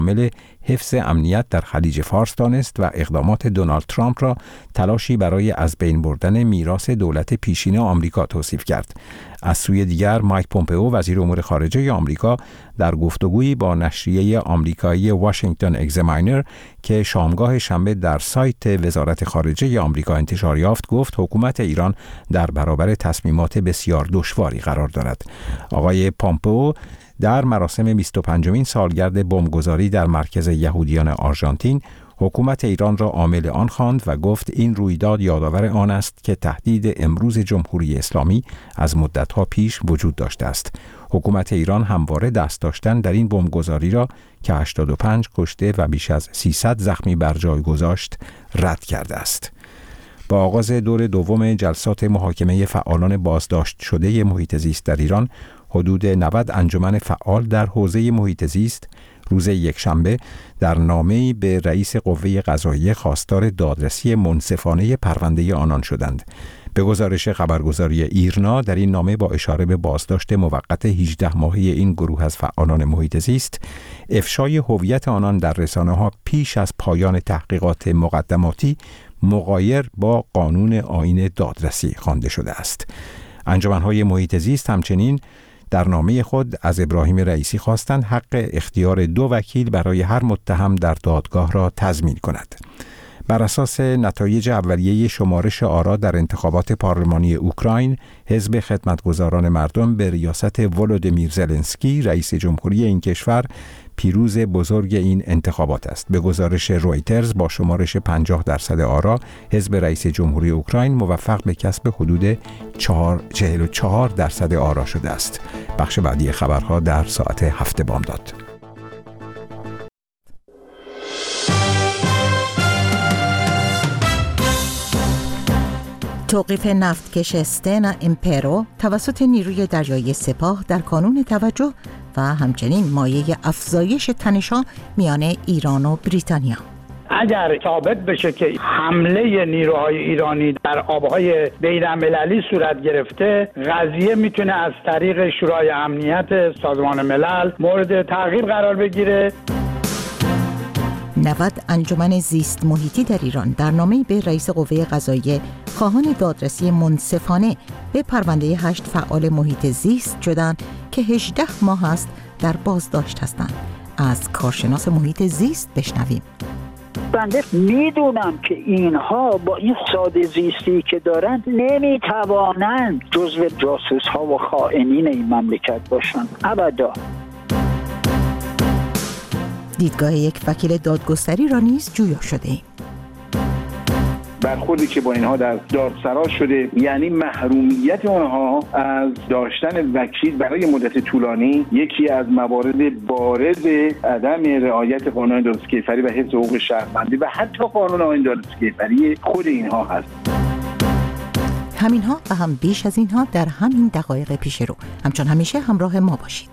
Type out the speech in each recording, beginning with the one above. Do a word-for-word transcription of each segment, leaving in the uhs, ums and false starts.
عامل حفظ امنیت در خلیج فارس دانست و اقدامات دونالد ترامپ را تلاشی برای از بین بردن میراث دولت پیشین آمریکا توصیف کرد. از سوی دیگر مایک پومپئو وزیر امور خارجه آمریکا در گفتگویی با نشریه آمریکایی واشنگتن اگزامینر که شامگاه شنبه در سایت وزارت خارجه آمریکا انتشار یافت گفت حکومت ایران در برابر تصمیمات بسیار دشواری قرار دارد. آقای پومپئو در مراسم بیست و پنجمین سالگرد بمبگذاری در مرکز یهودیان آرژانتین حکومت ایران را عامل آن خواند و گفت این رویداد یادآور آن است که تهدید امروز جمهوری اسلامی از مدت‌ها پیش وجود داشته است. حکومت ایران همواره دست داشتن در این بمبگذاری را که هشتاد و پنج کشته و بیش از سیصد زخمی بر جای گذاشت رد کرده است. با آغاز دور دوم جلسات محاکمه فعالان بازداشت شده محیط زیست در ایران، حدود نود انجمن فعال در حوزه محیط زیست روز یکشنبه در نامه‌ای به رئیس قوه قضاییه خواستار دادرسی منصفانه پرونده آنان شدند. به گزارش خبرگزاری ایرنا در این نامه با اشاره به بازداشت موقت هجده ماهه این گروه از فعالان محیط زیست، افشای هویت آنان در رسانه‌ها پیش از پایان تحقیقات مقدماتی مغایر با قانون آیین دادرسی خوانده شده است. انجمن‌های محیط زیست همچنین در نامه خود از ابراهیم رئیسی خواستند حق اختیار دو وکیل برای هر متهم در دادگاه را تضمین کند. بر اساس نتایج اولیه شمارش آرا در انتخابات پارلمانی اوکراین، حزب خدمتگزاران مردم به ریاست ولودیمیر زلنسکی رئیس جمهوری این کشور پیروز بزرگ این انتخابات است. به گزارش رویترز با شمارش پنجاه درصد آرا، حزب رئیس جمهوری اوکراین موفق به کسب حدود چهل و چهار درصد آرا شده است. بخش بعدی خبرها در ساعت هفت بامداد. توقیف نفتکش استنا امپرو توسط نیروی دریایی سپاه در کانون توجه و همچنین مایه افزایش تنش‌ها میان ایران و بریتانیا. اگر ثابت بشه که حمله نیروهای ایرانی در آبهای بین‌المللی صورت گرفته، قضیه میتونه از طریق شورای امنیت سازمان ملل مورد تعقیب قرار بگیره. نود انجمن زیست محیطی در ایران در نامه‌ای به رئیس قوه قضاییه خواهان دادرسی منصفانه به پرونده هشت فعال محیط زیست شدند که هجده ماه است در بازداشت هستند. از کارشناس محیط زیست بشنویم. بنده میدونم که اینها با این ساده زیستی که دارند نمیتوانند جزو جاسوس ها و خائنین این مملکت باشند. ابدا. دیدگاه یک وکیل دادگستری را نیز جویا شده ایم. برخوردی که با اینها در دادسرا شده یعنی محرومیت آنها از داشتن وکیل برای مدت طولانی یکی از موارد بارز عدم رعایت قانون دادرسی کیفری و حفظ حقوق شهروندی و حتی قانون آیین دادرسی کیفری خود اینها هست. همینها و هم بیش از اینها در همین دقایق پیش رو. همچون همیشه همراه ما باشید.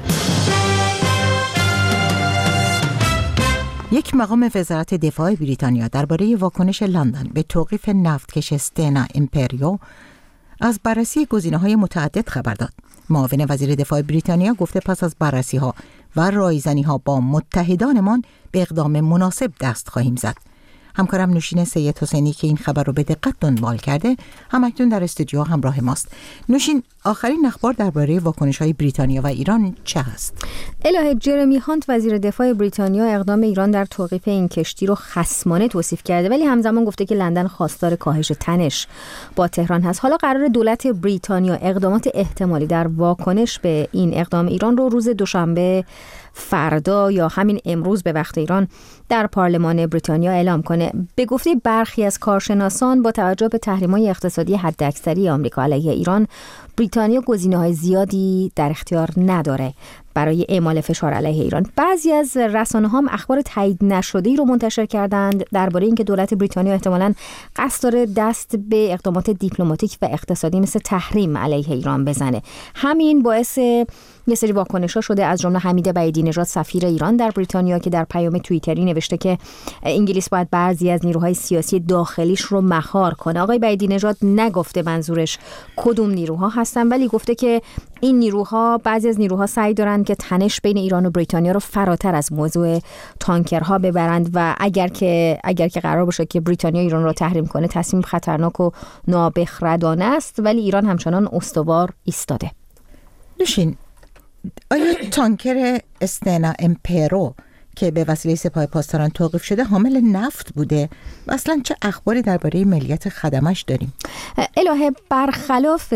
یک مقام وزارت دفاع بریتانیا درباره واکنش لندن به توقیف نفتکش استنا امپریو از بررسی گزینه‌های متعدد خبر داد. معاون وزیر دفاع بریتانیا گفته پس از بررسی‌ها و رایزنی‌ها با متحدانمان به اقدام مناسب دست خواهیم زد. همکارم نوشین سید حسینی که این خبر رو به دقت دنبال کرده همکنون در استودیو همراه ماست. نوشین، آخرین اخبار درباره واکنش‌های بریتانیا و ایران چه است؟ الهه، جرمی هانت وزیر دفاع بریتانیا اقدام ایران در توقیف این کشتی رو خصمانه توصیف کرده، ولی همزمان گفته که لندن خواستار کاهش تنش با تهران هست. حالا قرار دولت بریتانیا اقدامات احتمالی در واکنش به این اقدام ایران رو روز دوشنبه فردا یا همین امروز به وقت ایران در پارلمان بریتانیا اعلام کنه. به گفته برخی از کارشناسان با توجه به تحریم‌های اقتصادی حداکثری آمریکا علیه ایران، بریتانیا گزینه‌های زیادی در اختیار نداره برای اعمال فشار علیه ایران. بعضی از رسانه‌ها هم اخبار تایید نشده‌ای رو منتشر کردند درباره اینکه دولت بریتانیا احتمالاً قصد داره دست به اقدامات دیپلماتیک و اقتصادی مثل تحریم علیه ایران بزنه. همین باعث یه سری واکنش‌ها شده، از جمله حمید بعیدی نژاد سفیر ایران در بریتانیا که در پیام توییتری نوشته که انگلیس باید بعضی از نیروهای سیاسی داخلیش رو مهار کنه. آقای بعیدی نژاد نگفته منظورش کدوم نیروها هستن، ولی گفته که این نیروها، بعضی از نیروها سعی دارن که تنش بین ایران و بریتانیا رو فراتر از موضوع تانکرها ببرند و اگر که اگر که قرار باشه که بریتانیا ایران رو تحریم کنه تصمیم خطرناک و نابخردانه است، ولی ایران همچنان استوار ایستاده. نوشین، آیا تانکر استنا امپرو که به وسیله سپاه پاسداران توقیف شده حامل نفت بوده و اصلا چه اخباری درباره ملیت خدمش داریم؟ الهه، برخلاف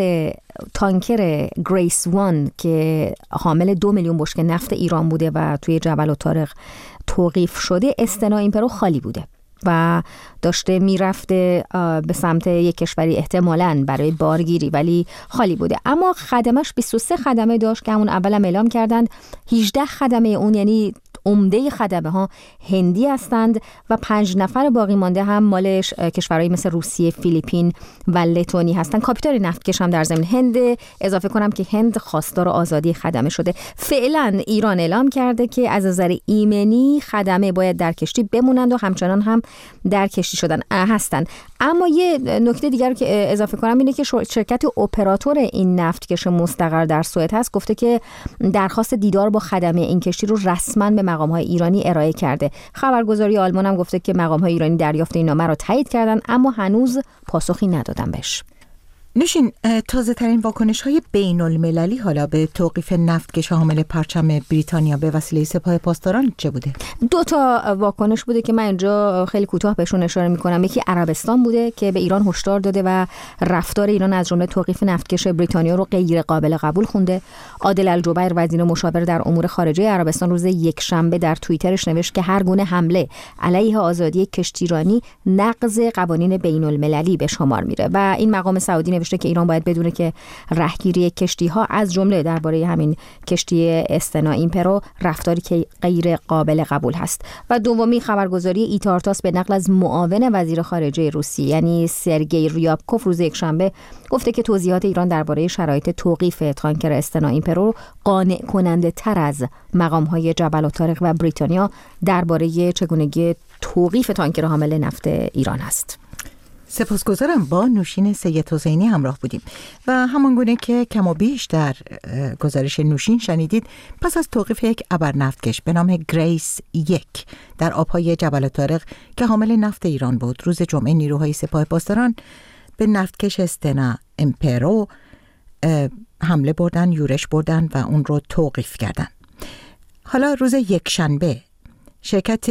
تانکر گریس وان که حامل دو میلیون بشکه نفت ایران بوده و توی جبل الطارق توقیف شده، استنا امپرو خالی بوده و داشته میرفته به سمت یک کشوری احتمالاً برای بارگیری، ولی خالی بوده. اما خدمش بیست و سه خدمه داشت که همون اولم اعلام کردند هجده خدمه اون، یعنی عمده خدمه ها هندی هستند و پنج نفر باقی مانده هم مال کشورهایی مثل روسیه، فیلیپین و لتونی هستند. کاپیتان نفتکش هم در ضمن هند. اضافه کنم که هند خواستار آزادی خدمه شده. فعلا ایران اعلام کرده که از نظر ایمنی خدمه باید در کشتی بمونند و همچنان هم در کشتی شدن هستند. اما یه نکته دیگر که اضافه کنم اینه که شرکت اپراتور این نفتکش مستقر در سوئد هست گفته که درخواست دیدار با خدمه این کشتی رو رسما به مقام‌های ایرانی ارائه کرده. خبرگزاری آلمان هم گفته که مقام‌های ایرانی دریافت این نامه را تایید کردن اما هنوز پاسخی ندادن بهش. نوشین، تازه ترین واکنش های بین المللی حالا به توقیف نفتکش حامل پرچم بریتانیا به وسیله سپاه پاسداران چه بوده؟ دو تا واکنش بوده که من اینجا خیلی کوتاه بهشون اشاره میکنم. یکی عربستان بوده که به ایران هشدار داده و رفتار ایران از جمله توقیف نفتکش بریتانیا رو غیر قابل قبول خونده. عادل الجبیر وزیر مشاور در امور خارجه عربستان روز یک شنبه در توییترش نوشت که هر گونه حمله علیه آزادی کشتیرانی نقض قوانین بین المللی به شمار میره و این مقام سعودی نوشته که ایران باید بدونه که رهگیری کشتی‌ها از جمله درباره همین کشتی استنا امپرو رفتاری که غیر قابل قبول هست. و دومی خبرگزاری ایتارتاس به نقل از معاون وزیر خارجه روسیه یعنی سرگئی ریابکوف روز یکشنبه گفته که توضیحات ایران درباره شرایط توقیف تانکر استنا امپرو قانع کننده تر از مقام‌های جبل الطارق و بریتانیا درباره چگونگی توقیف تانکر حامل نفت ایران است. سپاسگزارم. با نوشین سید حسینی همراه بودیم و همانگونه که کم و بیش در گزارش نوشین شنیدید، پس از توقیف یک ابرنفتکش به نام گریس یک در آبهای جبل الطارق که حامل نفت ایران بود، روز جمعه نیروهای سپاه پاسداران به نفتکش استنا امپرو حمله بردن، یورش بردن و اون رو توقیف کردن. حالا روز یک شنبه شرکت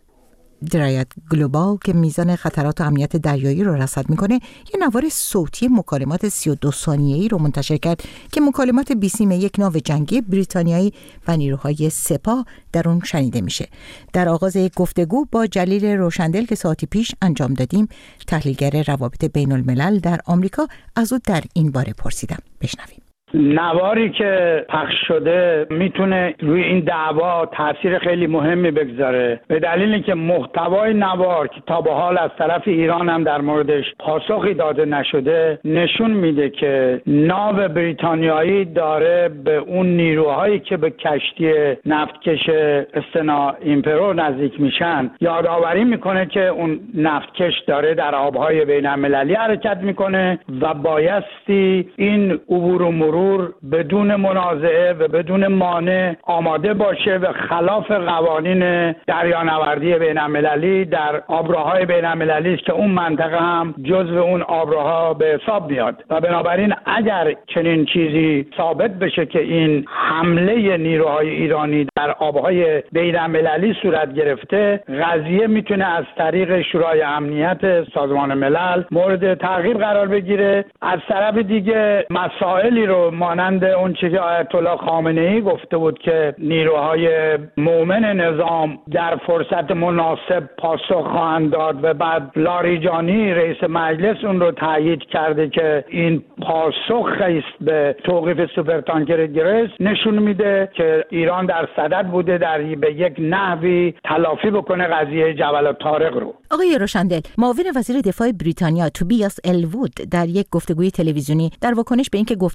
درایت گلوبال که میزان خطرات و امنیت دریایی رو رصد میکنه یه نوار صوتی مکالمات سی و دو ثانیه‌ای رو منتشر کرد که مکالمات بیسیم یک ناو جنگی بریتانیایی و نیروهای سپاه در اون شنیده میشه. در آغاز یک گفتگو با جلیل روشندل که ساعتی پیش انجام دادیم، تحلیلگر روابط بین الملل در آمریکا، از او در این باره پرسیدم. بشنویم. نواری که پخش شده میتونه روی این دعوا تاثیر خیلی مهمی بگذاره، به دلیلی که محتوای نوار که تا به حال از طرف ایران هم در موردش پاسخی داده نشده نشون میده که ناو بریتانیایی داره به اون نیروهایی که به کشتی نفتکش استنا امپرو نزدیک میشن یادآوری میکنه که اون نفتکش داره در آبهای بین المللی حرکت میکنه و بایستی این عبور و مرور بدون منازعه و بدون مانع آماده باشه و خلاف قوانین دریانوردی بین المللی در آبراهای بین المللی است که اون منطقه هم جزو اون آبراها به حساب میاد و بنابراین اگر چنین چیزی ثابت بشه که این حمله نیروهای ایرانی در آبهای بین المللی صورت گرفته، قضیه میتونه از طریق شورای امنیت سازمان ملل مورد تعقیب قرار بگیره. از طرف دیگه مسائلی رو مانند اون چیزی آیت الله خامنه ای گفته بود که نیروهای مومن نظام در فرصت مناسب پاسخ خواهند داد و بعد لاریجانی رئیس مجلس اون رو تایید کرده که این پاسخ است به توقیف سوپرتانکر گریس، نشون میده که ایران در صدد بوده در به یک نحوی تلافی بکنه قضیه جبل الطارق رو. آقای روشندل، معاون وزیر دفاع بریتانیا توبیاس الوود در یک گفتگوی تلویزیونی در واکنش به اینکه گفته شده که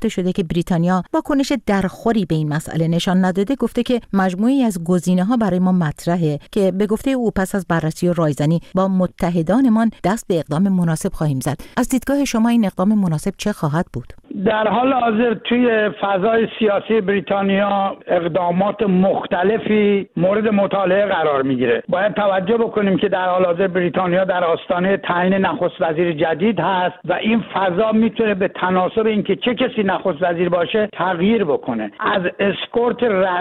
که بریتانیا واکنش درخوری به این مسئله نشان نداده، گفته که مجموعی از گزینه‌ها برای ما مطرحه که به گفته او پس از بررسی و رایزنی با متحدانمان دست به اقدام مناسب خواهیم زد. از دیدگاه شما این اقدام مناسب چه خواهد بود؟ در حال حاضر توی فضای سیاسی بریتانیا اقدامات مختلفی مورد مطالعه قرار میگیره. باید توجه بکنیم که در حال حاضر بریتانیا در آستانه تعیین نخست وزیر جدید هست و این فضا میتونه به تناسب اینکه چه کسی نخست وزیر باشه تغییر بکنه. از اسکورت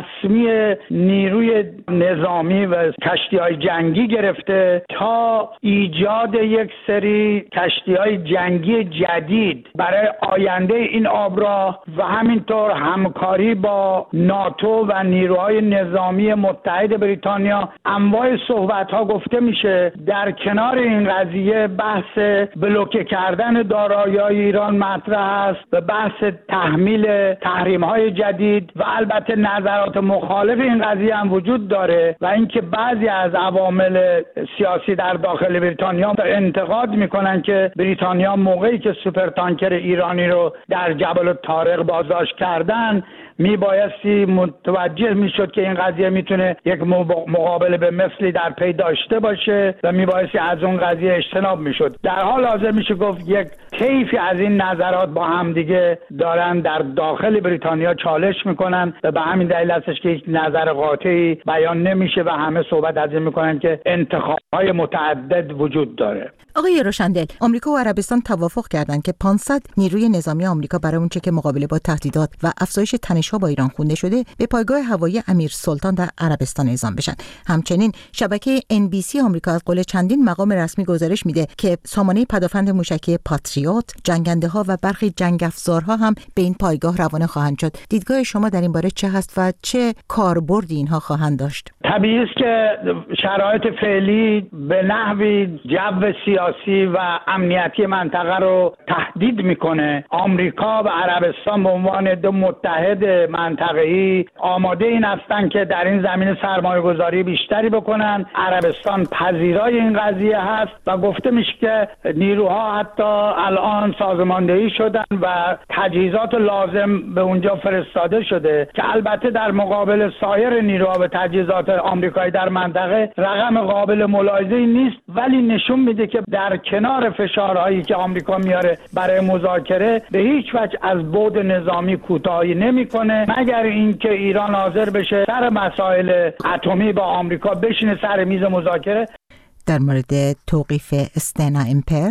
رسمی نیروی نظامی و کشتی‌های جنگی گرفته تا ایجاد یک سری کشتی‌های جنگی جدید برای آینده این آبراه و همینطور همکاری با ناتو و نیروهای نظامی متحد بریتانیا، انواع صحبت‌ها گفته میشه. در کنار این قضیه بحث بلوکه کردن دارایی‌های ایران مطرح است و بحث تحمیل تحریم‌های جدید و البته نظرات مخالف این قضیه هم وجود داره و اینکه بعضی از عوامل سیاسی در داخل بریتانیا انتقاد میکنن که بریتانیا موقعی که سوپر تانکر ایرانی رو در جبل الطارق بازداشت کردن میبایستی متوجه میشد که این قضیه میتونه یک مقابله به مثلی در پی داشته باشه و میبایستی از اون قضیه اجتناب میشد. در حال حاضر میشه گفت یک طیفی از این نظرات با هم دیگه دارن در داخل بریتانیا چالش میکنن و به همین دلیل هستش که یک نظر قاطعی بیان نمیشه و همه صحبت از این میکنن که انتخاب‌های متعدد وجود داره. آقای روشندل، آمریکا و عربستان توافق کردند که پانصد نیروی نظامی آمریکا برای اونچه که مقابله با تهدیدات و افزایش تنش‌ها با ایران خونده شده به پایگاه هوایی امیر سلطان در عربستان اعزام بشن. همچنین شبکه ان بی سی آمریکا از قول چندین مقام رسمی گزارش میده که سامانه پدافند موشکی پاتریوت، جنگنده‌ها و برخی جنگ افزارها هم به این پایگاه روانه خواهند شد. دیدگاه شما در این باره چه هست و چه کاربردی اینها خواهند داشت؟ طبیعی است که شرایط فعلی به نحوی جو سیاسی و امنیتی منطقه رو تهدید میکنه. آمریکا و عربستان به عنوان دو متحد منطقه‌ای آماده این هستن که در این زمینه سرمایه‌گذاری بیشتری بکنن. عربستان پذیرای این قضیه هست و گفته میشه که نیروها حتی الان سازماندهی شدن و تجهیزات لازم به اونجا فرستاده شده که البته در مقابل سایر نیروها و تجهیزات آمریکایی در منطقه رقم قابل ملاحظه‌ای نیست، ولی نشون میده که در کنار فشارهایی که آمریکا میاره برای مذاکره به هیچ وجه از بعد نظامی کوتاهی نمیکنه، مگر اینکه ایران حاضر بشه سر مسائل اتمی با آمریکا بشینه سر میز مذاکره. در مورد توقیف استنا امپر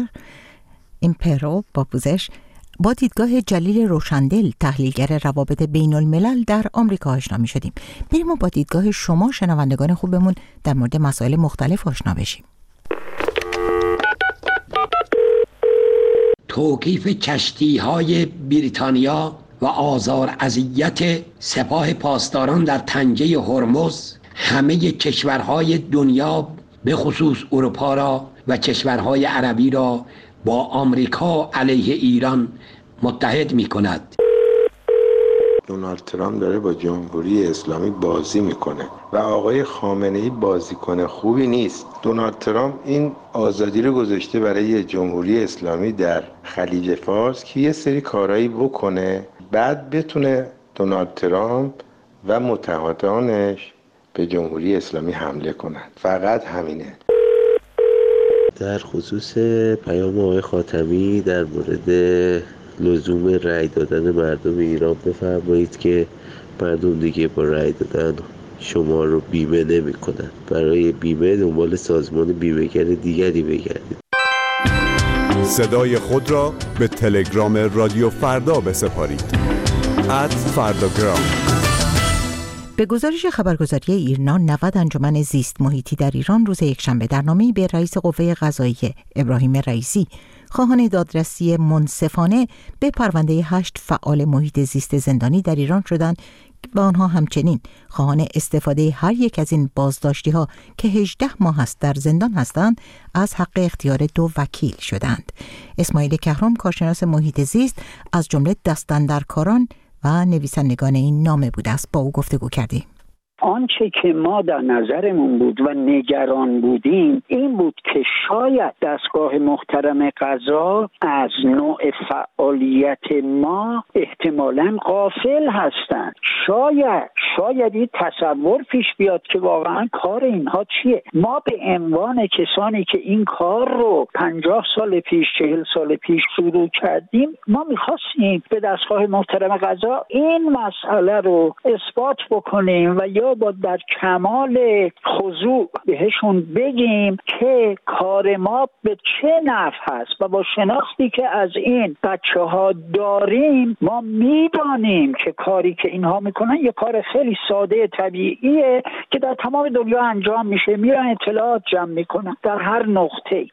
امپرو با پوزش با دیدگاه جلیل روشندل، تحلیلگر روابط بین الملل در آمریکا آشنا می شدیم. بریم و با دیدگاه شما شنوندگان خوبمون در مورد مسائل مختلف آشنا بشیم. توقیف کشتی‌های بریتانیا و آزار اذیت سپاه پاسداران در تنگه هرمز همه کشورهای دنیا به خصوص اروپا را و کشورهای عربی را با آمریکا علیه ایران متحد می کند. دونالد ترامپ داره با جمهوری اسلامی بازی میکنه و آقای خامنه‌ای بازیکن خوبی نیست. دونالد ترامپ این آزادی رو گذاشته برای جمهوری اسلامی در خلیج فارس که یه سری کارایی بکنه، بعد بتونه دونالد ترامپ و متحدانش به جمهوری اسلامی حمله کنن. فقط همینه. در خصوص پیام آقای خاتمی در مورد لزوم رأی دادن مردم ایران بفرمایید که مردم دیگه با رأی دادن شما رو بیمه نمی کنن. برای بیمه دنبال سازمان بیمه‌گر دیگری بگردید. صدای خود را به تلگرام رادیو فردا بسپارید. ات فرداگرام. به گزارش خبرگزاری ایرنا، نود انجمن زیست محیطی در ایران روز یکشنبه در نامه‌ای به رئیس قوه قضاییه ابراهیم رئیسی خواهان دادرسی منصفانه به پرونده هشت فعال محیط زیست زندانی در ایران شدند و آنها همچنین خواهان استفاده هر یک از این بازداشتی‌ها که هجده ماه است در زندان هستند از حق اختیار دو وکیل شدند. اسماعیل کهرام، کارشناس محیط زیست، از جمله دستاندرکاران و نویسندگان این نامه بوده است. با او گفتگو کردیم. آنچه که ما در نظرمون بود و نگران بودیم این بود که شاید دستگاه محترم قضا از نوع فعالیت ما احتمالاً غافل هستند. شاید شاید این تصور پیش بیاد که واقعا کار اینها چیه. ما به عنوان کسانی که این کار رو پنجاه سال پیش چهل سال پیش شروع کردیم، ما میخواستیم به دستگاه محترم قضا این مسئله رو اثبات بکنیم و یا با در کمال خضوع بهشون بگیم که کار ما به چه نفع هست و با شناختی که از این بچه ها داریم ما میدانیم که کاری که اینها میکنن یه کار خیلی ساده طبیعیه که در تمام دنیا انجام میشه. میرن اطلاعات جمع میکنن در هر نقطه.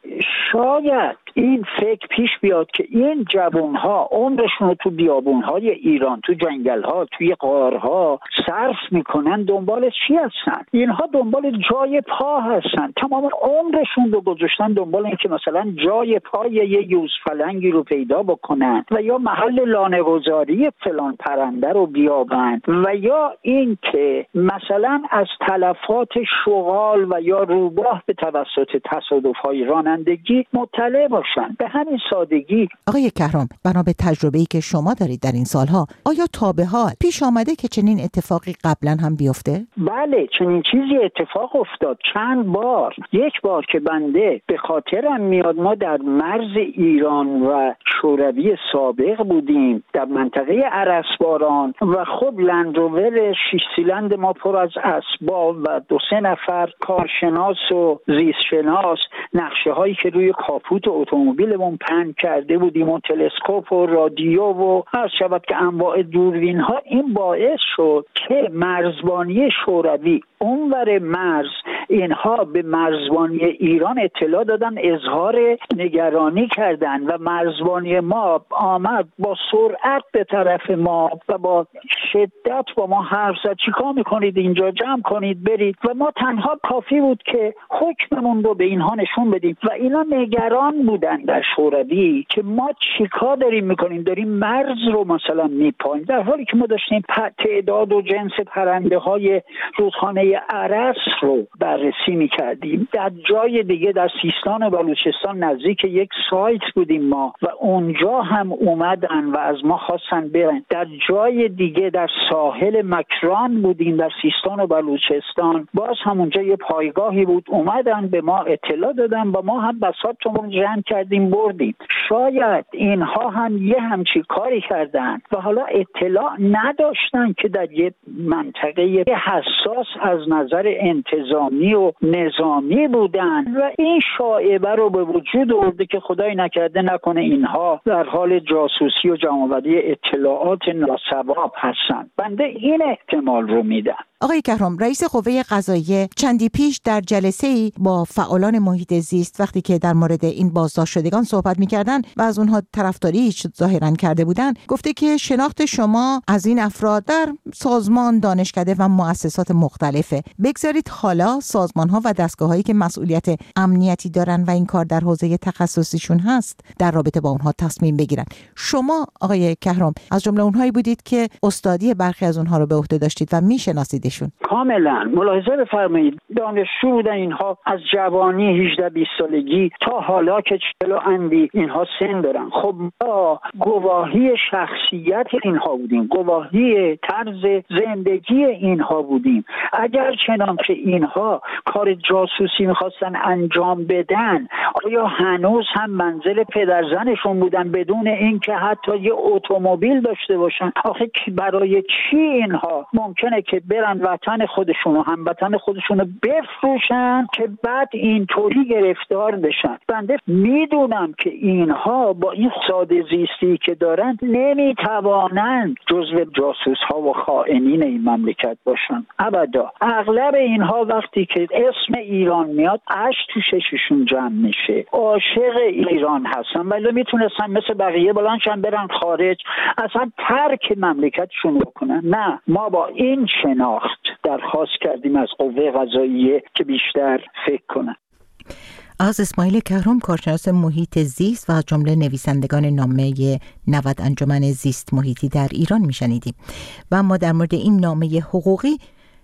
شاید این فکر پیش بیاد که این جوانها عمرشون رو تو بیابونهای ایران، تو جنگلها، توی غارها صرف میکنن. دنبال چی هستن؟ اینها دنبال جای پا هستن. تمام عمرشون رو گذاشتن دنبال این که مثلا جای پای یه یوزپلنگی رو پیدا بکنن و یا محل لانه‌گذاری فلان پرنده رو بیابن و یا این که مثلا از تلفات شغال و یا روباه به توسط تصادف‌های رانندگی مطلع باشن. به همین سادگی. آقای کهرام، بنا به تجربه‌ای که شما دارید در این سالها، آیا تا به حال پیش آمده که چنین اتفاقی قبلا هم بیفته؟ بله، چنین چیزی اتفاق افتاد چند بار. یک بار که بنده به خاطرم میاد ما در مرز ایران و شوروی سابق بودیم در منطقه ارسباران و خب لندروور شش سیلند ما پر از اسباب و دو سه نفر کارشناس و زیستشناس نقشه هایی که روی کاپوت اتومبیلمون پهن کرده بودیم و تلسکوپ و رادیو و هر شود که انواع دوربین ها. این باعث شد که مرزبانی شوروی اونور مرز اینها به مرزبانی ایران اطلاع دادن، اظهار نگرانی کردن و مرزبانی ما آمد با سرعت به طرف ما و با شدت با ما حرف زد چیکار میکنید اینجا، جمع کنید برید. و ما تنها کافی بود که حکممون رو به اینها نشون بدیم و اینا نگران بودن در شوروی که ما چیکار داریم میکنیم، داریم مرز رو مثلا میپاییم، در حالی که ما داشتیم تعداد و جنس پرنده های رودخانه ارس رو بررسی میکردیم. در جای دیگه در سیستان و بلوچستان نزدیک یک سایت بودیم ما و اونجا هم اومدن و از ما خواستن برن. در جای دیگه در ساحل مکران بودیم در سیستان و بلوچستان، باز همونجا یه پایگاهی بود، اومدن به ما اطلاع دادن و ما هم بساطمون جمع کردیم بردیم. شاید اینها هم یه همچی کاری کردن و حالا اطلاع نداشتن که در یه منطقه حساس از نظر انتظامی و نظامی بودن و این شایعه رو به وجود آورده که خدای نکرده نکنه اینها در حال جاسوسی و جمع‌آوری اطلاعات ناسواب هستن. بنده این احتمال رو میدم. آقای کهرام، رئیس قوه قضاییه چندی پیش در جلسه‌ای با فعالان محیط زیست وقتی که در مورد این بازداشت شدگان صحبت می‌کردن و از اونها طرفداری ظاهراً کرده بودن، گفته که شناخت شما از این افراد در سازمان، دانشکده و مؤسسات مختلفه. بگذارید حالا سازمان‌ها و دستگاه‌هایی که مسئولیت امنیتی دارن و این کار در حوزه تخصصیشون هست در رابطه با اونها تصمیم بگیرن. شما آقای کهرام از جمله اونهایی بودید که استادی برخی از اونها رو به عهده داشتید و می‌شناسید. کاملا ملاحظه بفرمایید. دانشجو بودن اینها از جوانی هجده بیست سالگی تا حالا که چهل اندی اینها سن دارن. خب ما گواهی شخصیت اینها بودیم، گواهی طرز زندگی اینها بودیم. اگر چنانچه اینها کار جاسوسی میخواستن انجام بدن، آیا هنوز هم منزل پدرزنشون بودن بدون اینکه حتی یه اتومبیل داشته باشن؟ آخه برای چی اینها ممکنه که برن وطن خودشون و هموطن خودشون رو بفروشن که بعد اینطوری گرفتار بشن؟ بنده میدونم که اینها با این ساده زیستی که دارن نمیتوانند جزو جاسوس ها و خائنین این مملکت باشن ابدا. اغلب اینها وقتی که اسم ایران میاد اشک تو چششون جمع میشه، عاشق ایران هستن ولی میتونستن مثل بقیه بلندشن برن خارج اصلا ترک مملکتشون بکنن. نه، ما با این شناخت درخواست کردیم از قوه قضاییه که بیشتر فکر کنن. از اسماعیل کهرام، کارشناس محیط زیست و از جمله نویسندگان نامه نود انجمن زیست محیطی در ایران میشنیدیم. و اما در مورد این نامه حقوقی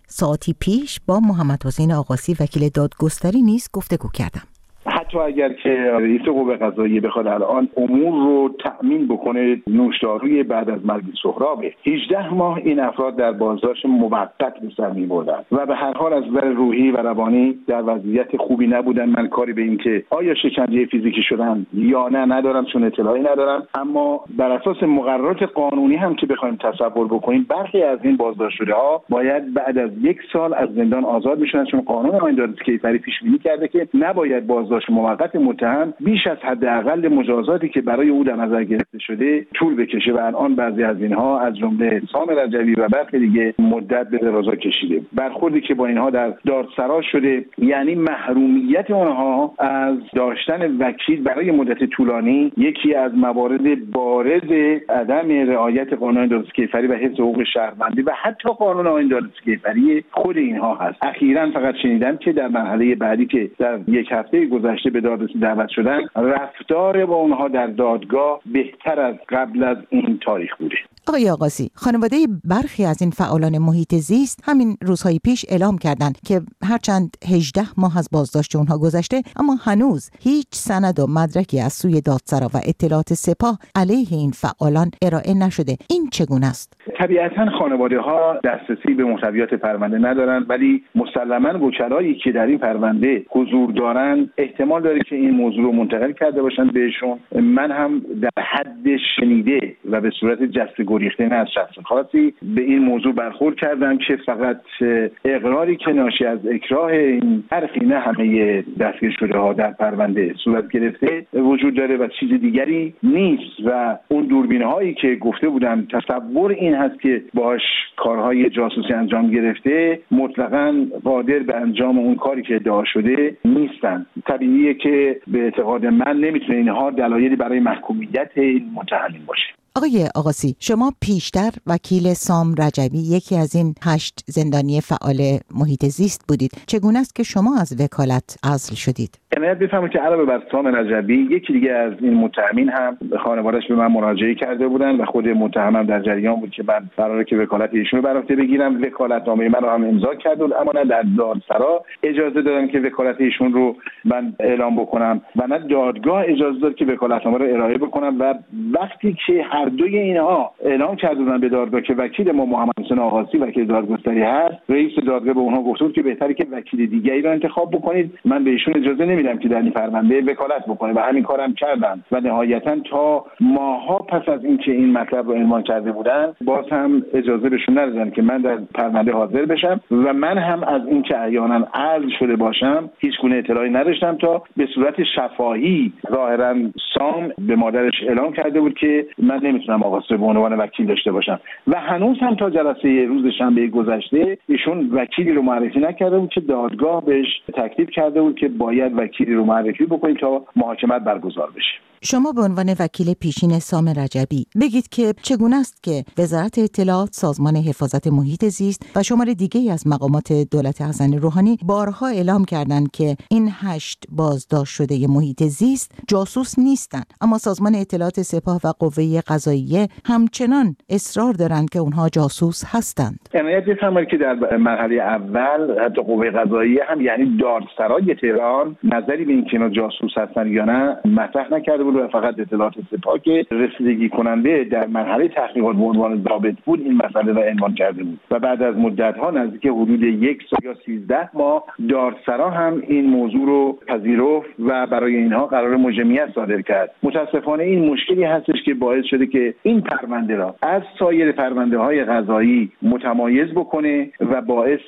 ساعتی پیش با محمد حسین آقاسی وکیل دادگستری نیز گفتگو کردم. حتی اگر که رئیس قوه قضاییه بخواد الان امور رو تأمین بکنه، نوشداروی بعد از مرگ سهراب هجده ماه این افراد در بازداشت موقت به سر می‌بردن و به هر حال از نظر روحی و روانی در وضعیت خوبی نبودن. من کاری به این که آیا شکنجه فیزیکی شدن یا نه ندارم، چون اطلاعی ندارم، اما بر اساس مقررات قانونی هم که بخوایم تصور بکنیم برخی از این بازداشت شده ها باید بعد از یک سال از زندان آزاد بشن، چون قانون آیین دادگستری کیفری پیش بینی کرده که نباید بازداشت موقت متهم بیش از حداقل مجازاتی که برای او در نظر گرفته شده طول بکشه و الان بعضی از اینها از جمله سام رجبی و برخی دیگه مدت به درازا کشیده. برخوردی که با اینها در دادسرا شده یعنی محرومیت آنها از داشتن وکیل برای مدت طولانی یکی از موارد بارز عدم رعایت قانون آیین دادگستری کیفری و حفظ حقوق شهروندی و حتی قانون آیین دادگستری کیفری خود اینها هست. اخیراً فقط شنیدم که در مرحله بعدی که در یک هفته گذشته به دادرسی دعوت شدن، رفتار با اونها در دادگاه بهتر از قبل از این تاریخ بوده. آقای آقاسی، خانواده برخی از این فعالان محیط زیست همین روزهای پیش اعلام کردند که هرچند هجده ماه از بازداشت اونها گذشته اما هنوز هیچ سند و مدرکی از سوی دادسرا و اطلاعات سپاه علیه این فعالان ارائه نشده. این چگونه است؟ طبیعتاً خانواده ها دسترسی به محتویات پرونده ندارند، ولی مسلماً وکلایی که در این پرونده حضور دارند احتمال داره که این موضوع رو منتقل کرده باشند بهشون. من هم در حد شنیده و به صورت جسته گریخته نه از شخص خاصی به این موضوع برخورد کردم که فقط اقراری که ناشی از اکراه این حرفی نه همه دستگیر شده ها در پرونده صورت گرفته وجود داره و چیز دیگری نیست و اون دوربین هایی که گفته بودم تصور این هست که باش کارهای جاسوسی انجام گرفته مطلقاً قادر به انجام اون کاری که ادعا شده نیستن. طبیعیه که به اعتقاد من نمیتونه اینها دلایلی برای محکومیت این متهمین باشه. آقای آقاسی، شما پیشتر وکیل سام رجبی، یکی از این هشت زندانی فعال محیط زیست بودید. چگونه است که شما از وکالت عزل شدید؟ عنایت بفرمایید که علاوه بر سام رجبی یکی دیگه از این متهمین هم خانواده‌اش به من مراجعه کرده بودن و خود متهمم در جریان بود که من قراره که وکالت ایشون رو بر عهده بگیرم. وکالتنامه من رو هم امضا کرد اما نه در دادسرا اجازه دادن که وکالت ایشون رو من اعلام بکنم و نه دادگاه اجازه داد که وکالتنامه رو ارائه بکنم و وقتی که هر دوی اینها اعلام کردن به دادگاه که وکیل ما محمد حسین آقاسی وکیل دادگستری هست، رئیس دادگاه به اونها گفت که بهتره که وکیل دیگری رو انتخاب بکنید. من به ایشون اجازه نمیدم که در این پرونده وکالت بکنه و همین کارم کردن و نهایتا تا ماها پس از اینکه این مطلب رو عنوان کرده بودن باز هم اجازه بهشون ندادن که من در پرونده حاضر بشم و من هم از اینکه احیانا عزل شده باشم هیچ گونه اطلاعی نداشتم تا به صورت شفاهی ظاهرا سام به مادرش اعلام کرده بود که من نمیتونم آقاسی به عنوان وکیل داشته باشم و هنوز هم تا جلسه روز شنبه گذشته ایشون وکیلی رو معرفی نکرده بود که دادگاه بهش تکلیف کرده بود که باید وکیلی رو معرفی بکنید تا محاکمت برگزار بشه. شما به عنوان وکیل پیشین سام رجبی بگید که چگونه است که وزارت اطلاعات، سازمان حفاظت محیط زیست و شمار دیگری از مقامات دولت حسن روحانی بارها اعلام کردند که این هشت بازداشت شده محیط زیست جاسوس نیستند، اما سازمان اطلاعات سپاه و قوه قضاییه همچنان اصرار دارند که اونها جاسوس هستند. عنایت بفرمایید که در مرحله اول حتی قوه قضاییه هم یعنی دادسرای تهران نظری به اینکه اینا جاسوس هستن یا نه مطرح نکرده بود و فقط اطلاعات سپاه که رسیدگی کننده در مرحله تحقیقات به عنوان ضابط بود این مسئله را عنوان کرده بود و بعد از مدت‌ها نزدیک حدود یک سال یا سیزده ماه دادسرا هم این موضوع رو پذیرفت و برای اینها قرار مجرمیت صادر کرد. متاسفانه این مشکلی هستش که باعث شده که این پرونده را از سایر پرونده‌های قضایی متمایز بکنه و باعث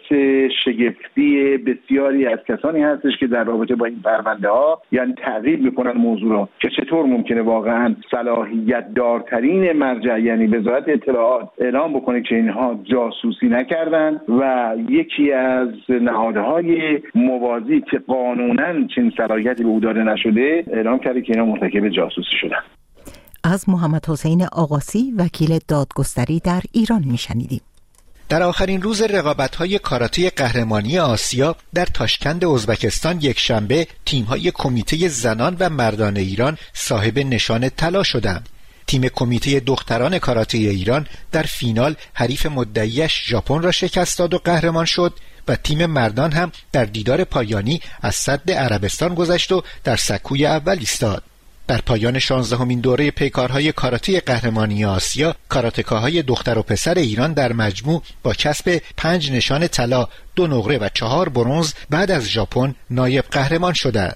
شگفتی بسیاری از کسانی هستش که در رابطه با این پرونده‌ها یعنی تعقیب می‌کنن موضوع را که چطور ممکنه واقعا صلاحیت دارترین مرجع یعنی وزارت اطلاعات اعلام بکنه که اینها جاسوسی نکردن و یکی از نهادهای موازی که قانونا چنین صلاحیتی به او داده نشده اعلام کرده که اینها مرتکب جاسوسی شدن. از محمد حسین آقاسی وکیل دادگستری در ایران میشنیدیم. در آخرین روز رقابت‌های کاراته قهرمانی آسیا در تاشکند ازبکستان یکشنبه تیم‌های کمیته زنان و مردان ایران صاحب نشان طلا شدند. تیم کمیته دختران کاراته ایران در فینال حریف مدعیش ژاپن را شکست داد و قهرمان شد و تیم مردان هم در دیدار پایانی از سد عربستان گذشت و در سکوی اول ایستاد. در پایان شانزدهمین دوره پیکارهای کاراته قهرمانی آسیا، کاراتکاهای دختر و پسر ایران در مجموع با کسب پنج نشان طلا، دو نقره و چهار برنز بعد از ژاپن نایب قهرمان شدند.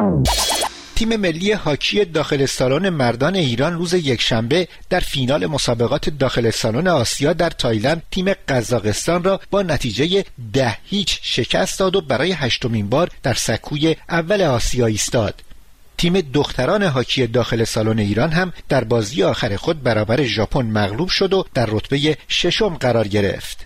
تیم ملی هاکی داخل سالن مردان ایران روز یکشنبه در فینال مسابقات داخل سالن آسیا در تایلند تیم قزاقستان را با نتیجه ده هیچ شکست داد و برای هشتمین بار در سکوی اول آسیا ایستاد. تیم دختران هاکی داخل سالن ایران هم در بازی آخر خود برابر ژاپن مغلوب شد و در رتبه ششم قرار گرفت.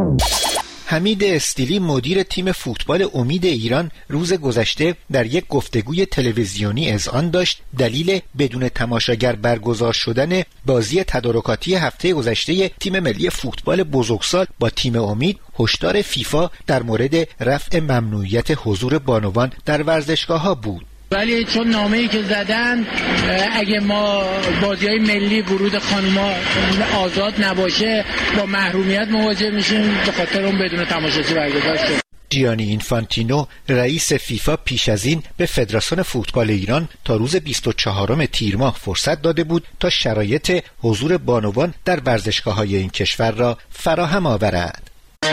حمید استیلی مدیر تیم فوتبال امید ایران روز گذشته در یک گفتگوی تلویزیونی اذعان داشت دلیل بدون تماشاگر برگزار شدن بازی تدارکاتی هفته گذشته تیم ملی فوتبال بزرگسال با تیم امید هشدار فیفا در مورد رفع ممنوعیت حضور بانوان در ورزشگاه‌ها بود. ولی چون نامه‌ای که زدن اگه ما بازی‌های ملی ورود خانوما آزاد نباشه با محرومیت مواجه میشیم، به خاطر اون بدون تماشاچی برگزار شد. جیانی اینفانتینو رئیس فیفا پیش از این به فدراسیون فوتبال ایران تا روز بیست و چهارم تیر ماه فرصت داده بود تا شرایط حضور بانوان در ورزشگاه‌های این کشور را فراهم آورد.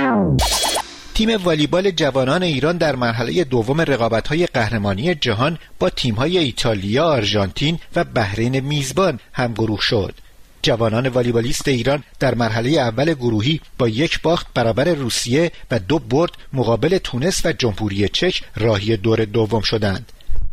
تیم والیبال جوانان ایران در مرحله دوم رقابت‌های قهرمانی جهان با تیم‌های ایتالیا، آرژانتین و بحرین میزبان همگروه شد. جوانان والیبالیست ایران در مرحله اول گروهی با یک باخت برابر روسیه و دو برد مقابل تونس و جمهوری چک راهی دور دوم شدند.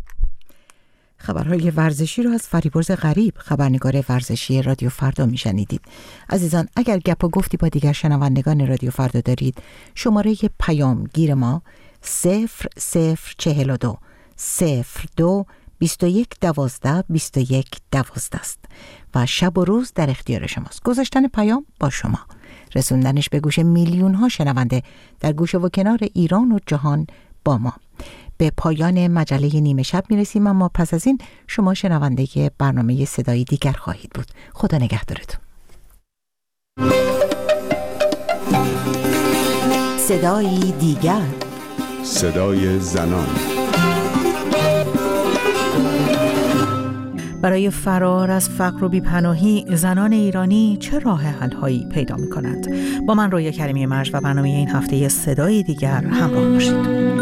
خبرهای ورزشی را از فریبرز غریب، خبرنگار ورزشی رادیو فردا میشنیدید. عزیزان، اگر گپ و گفتی با دیگر شنوندگان رادیو فردا دارید، شماره پیام گیر ما صفر صفر چهل و دو صفر دو بیست و یک دوازده بیست و یک دوازده است و شب و روز در اختیار شماست. گذاشتن پیام با شما، رسوندنش به گوش میلیون ها شنونده در گوشه و کنار ایران و جهان با ما. به پایان مجله نیمه شب میرسیم، اما پس از این شما شنونده برنامه صدای دیگر خواهید بود. خدا نگهدارتون. صدای دیگر، صدای زنان. برای فرار از فقر و بی‌پناهی زنان ایرانی چه راه حل‌هایی پیدا می‌کنند؟ با من رویا کریمی مرج و برنامه این هفته صدای دیگر همراه باشید.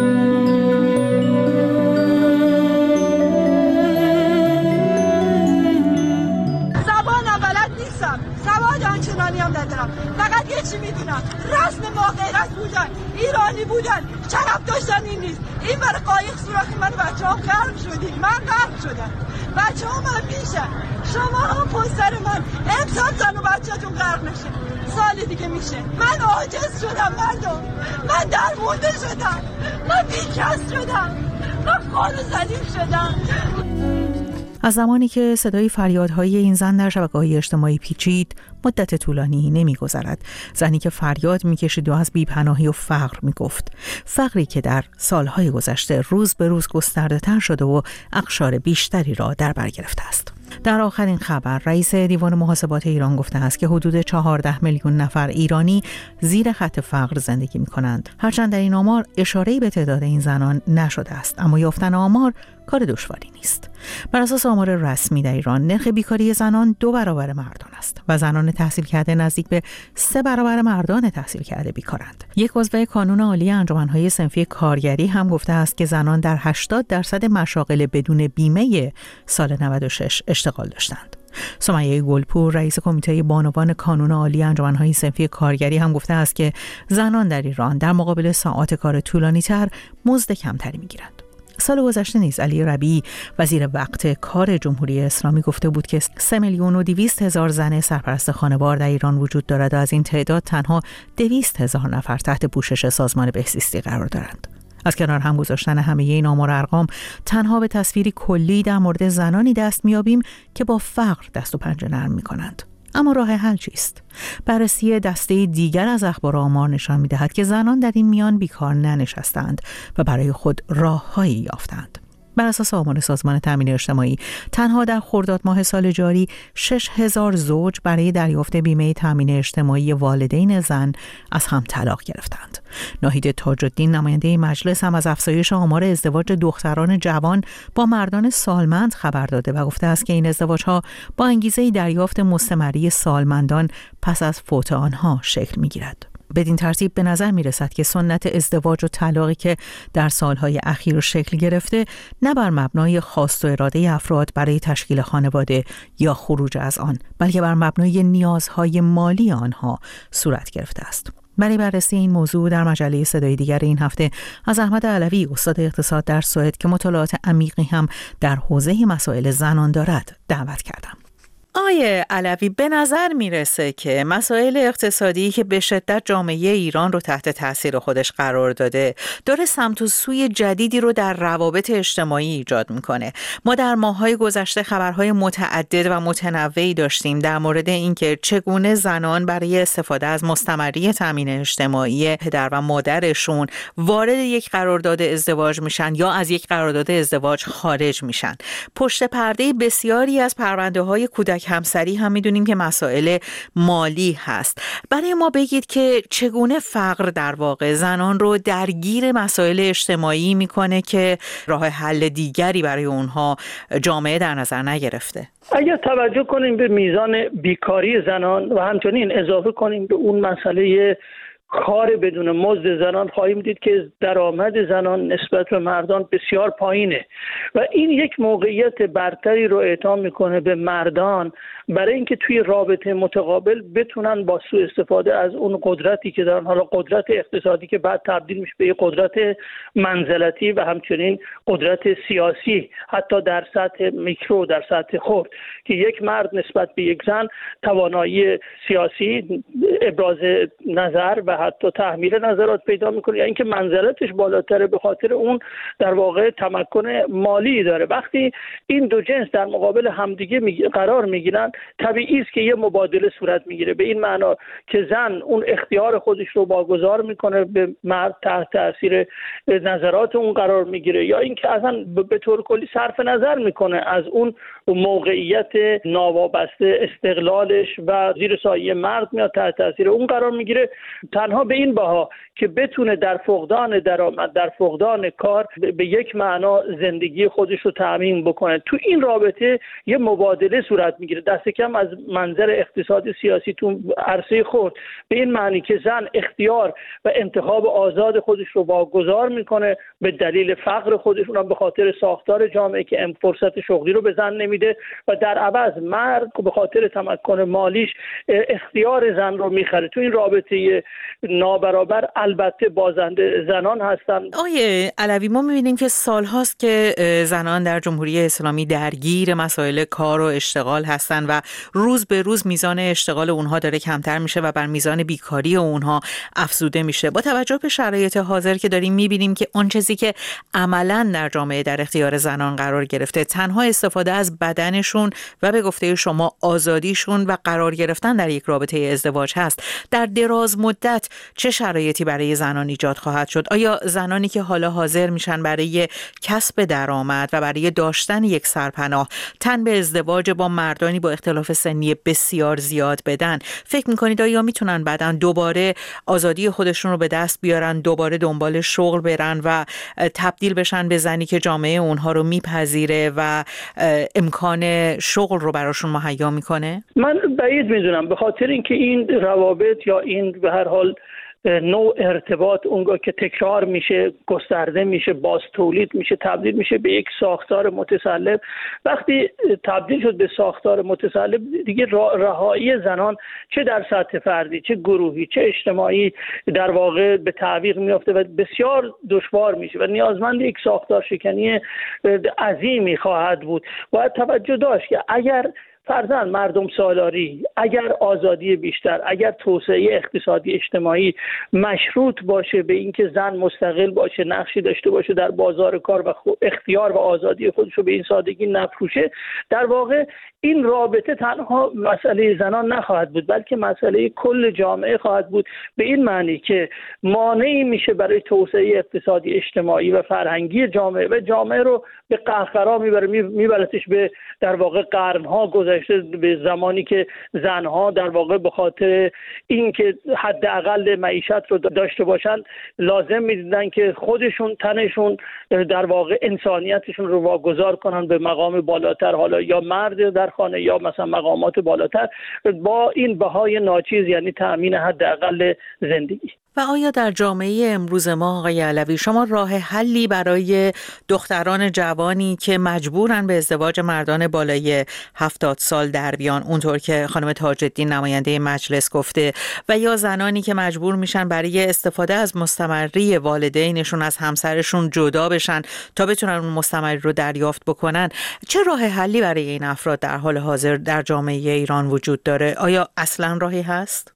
هم ندارم، فقط یه چی میدونم، رسم ما غیرت بودن، ایرانی بودن، شرف داشتن این نیست. این برای قایق سوراخی من بچه هم غرق شدیم، من غرق شدم، بچه هم هم میشن، شما هم پشت سر من امسال زن و بچه هاتون غرق نشه، سال دیگه میشه. من عاجز شدم مردم، من درمونده شدم، من بیکس شدم، من خال و ضعیف شدم. از زمانی که صدای فریادهای این زن در شبکه‌های اجتماعی پیچید، مدت طولانی نمی‌گذرد. زنی که فریاد می‌کشید و از بی‌پناهی و فقر می‌گفت. فقری که در سالهای گذشته روز به روز گسترده‌تر شده و اقشار بیشتری را در بر گرفته است. در آخرین خبر، رئیس دیوان محاسبات ایران گفته است که حدود چهارده میلیون نفر ایرانی زیر خط فقر زندگی می‌کنند. هرچند در این آمار اشاره‌ای به تعداد این زنان نشده است، اما یافتن آمار کار دشواری نیست. بر اساس آمار رسمی در ایران، نرخ بیکاری زنان دو برابر مردان است و زنان تحصیل کرده نزدیک به سه برابر مردان تحصیل کرده بیکارند. یک عضو کانون عالی انجمن‌های صنفی کارگری هم گفته است که زنان در هشتاد درصد مشاغل بدون بیمه سال نود و شش اشتغال داشتند. سمیه گلپور، رئیس کمیته بانوان کانون عالی انجمن‌های صنفی کارگری هم گفته است که زنان در ایران در مقابل ساعات کار طولانی‌تر مزد کمتری می‌گیرند. سال گذشته نیز علی ربیعی، وزیر وقت کار جمهوری اسلامی، گفته بود که سه میلیون و دویست هزار زن سرپرست خانوار در ایران وجود دارد و از این تعداد تنها دویست هزار نفر تحت پوشش سازمان بهزیستی قرار دارند. از کنار هم گذاشتن همه این آمار و ارقام، تنها به تصویری کلی در مورد زنانی دست میابیم که با فقر دست و پنجه نرم میکنند. اما راه حل چیست؟ بررسی دسته دیگر از اخبار و آمار نشان می‌دهد که زنان در این میان بیکار ننشستند و برای خود راه‌هایی یافتند. بر اساس آمار سازمان تامین اجتماعی تنها در خرداد ماه سال جاری شش هزار زوج برای دریافت بیمه تامین اجتماعی والدین زن از هم طلاق گرفتند. ناهید تاج‌الدین نماینده مجلس هم از افزایش آمار ازدواج دختران جوان با مردان سالمند خبر داده و گفته است که این ازدواج‌ها با انگیزه دریافت مستمری سالمندان پس از فوت آنها شکل می‌گیرد. بدین ترتیب به نظر می رسد که سنت ازدواج و طلاقی که در سالهای اخیر شکل گرفته نه بر مبنای خواست و اراده افراد برای تشکیل خانواده یا خروج از آن، بلکه بر مبنای نیازهای مالی آنها صورت گرفته است. برای بررسی این موضوع در مجله صدای دیگر این هفته از احمد علوی، استاد اقتصاد در سوئد که مطالعات عمیقی هم در حوزه مسائل زنان دارد، دعوت کردم. آیه علوی، به نظر میرسه که مسائل اقتصادی که به شدت جامعه ایران رو تحت تاثیر خودش قرار داده داره سمت و سوی جدیدی رو در روابط اجتماعی ایجاد میکنه. ما در ماه‌های گذشته خبرهای متعدد و متنوعی داشتیم در مورد اینکه چگونه زنان برای استفاده از مستمری تامین اجتماعی پدر و مادرشون وارد یک قرارداد ازدواج میشن یا از یک قرارداد ازدواج خارج میشن. پشت پرده بسیاری از پرونده‌های کودک همسری هم میدونیم که مسائل مالی هست. برای ما بگید که چگونه فقر در واقع زنان رو درگیر مسائل اجتماعی میکنه که راه حل دیگری برای اونها جامعه در نظر نگرفته. اگر توجه کنیم به میزان بیکاری زنان و همچنین اضافه کنیم به اون مسئله کار بدون مزد زنان، خواهیم دید که درآمد زنان نسبت به مردان بسیار پایینه و این یک موقعیت برتری رو اعطا میکنه به مردان برای اینکه توی رابطه متقابل بتونن با سوء استفاده از اون قدرتی که دارن، حالا قدرت اقتصادی که بعد تبدیل میشه به قدرت منزلتی و همچنین قدرت سیاسی، حتی در سطح میکرو، در سطح خرد، که یک مرد نسبت به یک زن توانایی سیاسی، ابراز نظر و حتی تحمیل نظرات پیدا میکنه یا اینکه منزلتش بالاتره به خاطر اون در واقع تمکن مالی داره. وقتی این دو جنس در مقابل همدیگه می قرار میگیرن، طبیعی است که یه مبادله صورت میگیره، به این معنا که زن اون اختیار خودش رو واگذار میکنه به مرد، تحت تاثیر نظرات اون قرار میگیره، یا اینکه اصلا به طور کلی صرف نظر میکنه از اون موقعیت ناوابسته استقلالش و زیر سایه مرد میاد، تحت تاثیر اون قرار میگیره، تنها به این بها که بتونه در فقدان درآمد، در فقدان کار به یک معنا زندگی خودش رو تأمین بکنه. تو این رابطه یه مبادله صورت میگیره، دست کم از منظر اقتصاد سیاسی تو عرصه خود، به این معنی که زن اختیار و انتخاب آزاد خودش رو واگذار میکنه به دلیل فقر خودش، اونم به خاطر ساختار جامعه که فرصت شغلی رو به زن نمیده، و در عوض مرد به خاطر تمکن مالیش اختیار زن رو میخره. تو این رابطه نابرابر البته بازنده زنان هستن. آیه علوی، ما میبینیم که سالهاست که زنان در جمهوری اسلامی درگیر مسائل کار و اشتغال هستن و روز به روز میزان اشتغال اونها داره کمتر میشه و بر میزان بیکاری اونها افزوده میشه. با توجه به شرایط حاضر که داریم میبینیم که اون چیزی که عملاً در جامعه در اختیار زنان قرار گرفته تنها استفاده از بدنشون و به گفته شما آزادیشون و قرار گرفتن در یک رابطه ازدواج هست. در دراز مدت چه شرایطی برای زنان ایجاد خواهد شد؟ آیا زنانی که حالا حاضر میشن برای کسب درآمد و برای داشتن یک سرپناه تن به ازدواج با مردانی با اختلاف سنی بسیار زیاد بدن، فکر میکنید آیا میتونن بعداً دوباره آزادی خودشون رو به دست بیارن، دوباره دنبال شغل برن و تبدیل بشن به زنی که جامعه اونها رو میپذیره و امکان شغل رو براشون مهیا میکنه؟ من بعید میدونم، به خاطر اینکه این روابط یا این به هر حال نوع ارتباط اونگاه که تکرار میشه، گسترده میشه، باز تولید میشه، تبدیل میشه به یک ساختار متسلب. وقتی تبدیل شد به ساختار متسلب، دیگه رهایی زنان چه در سطح فردی، چه گروهی، چه اجتماعی در واقع به تعویق میافته و بسیار دشوار میشه و نیازمند یک ساختار شکنی عظیمی خواهد بود. باید توجه داشت که اگر فرضاً مردم سالاری، اگر آزادی بیشتر، اگر توسعه اقتصادی اجتماعی مشروط باشه به اینکه زن مستقل باشه، نقشی داشته باشه در بازار کار و اختیار و آزادی خودش رو به این سادگی نفروشه، در واقع این رابطه تنها مسئله زنان نخواهد بود، بلکه مسئله کل جامعه خواهد بود، به این معنی که مانعی میشه برای توسعه اقتصادی اجتماعی و فرهنگی جامعه و جامعه رو به قهقرا میبره، میبرتش به در واقع قرنها گذشته، به زمانی که زنها در واقع به خاطر اینکه حداقل معیشت رو داشته باشن لازم میدیدن که خودشون تنشون در واقع انسانیتشون رو واگذار کنن به مقام بالاتر، حالا یا مرد در خانه یا مثلا مقامات بالاتر، با این بهای ناچیز، یعنی تأمین حداقل زندگی. و آیا در جامعه امروز ما آقای علوی شما راه حلی برای دختران جوانی که مجبورن به ازدواج مردان بالای هفتاد سال در بیان، اونطور که خانم تاج‌الدین نماینده مجلس گفته، و یا زنانی که مجبور میشن برای استفاده از مستمری والدینشون از همسرشون جدا بشن تا بتونن اون مستمری رو دریافت بکنن، چه راه حلی برای این افراد در حال حاضر در جامعه ایران وجود داره؟ آیا اصلا راهی هست؟